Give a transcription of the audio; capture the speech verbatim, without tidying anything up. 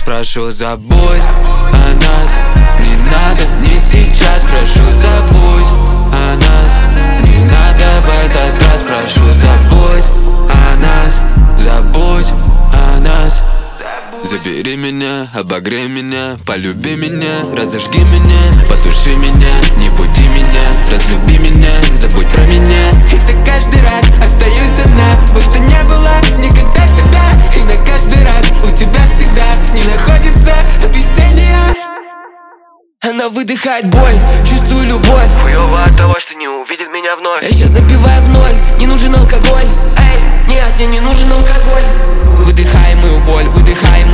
прошу, забудь о нас. Не надо, не сейчас, прошу, забудь о нас. Не надо в этот раз, прошу, забудь о нас. Забудь о нас. Забери меня, обогрей меня, полюби меня, разожги меня, потуши меня, не буди меня, разлюби меня, забудь про меня. И ты каждый раз остаюсь одна, будто не было никогда тебя. И на каждый раз у тебя всегда не находится объяснения. Она выдыхает боль, чувствую любовь. Хуёво от того, что не увидит меня вновь. Я сейчас забиваю в ноль, не нужен алкоголь. Эй, нет, мне не нужен алкоголь. Выдыхаем мою боль, выдыхаем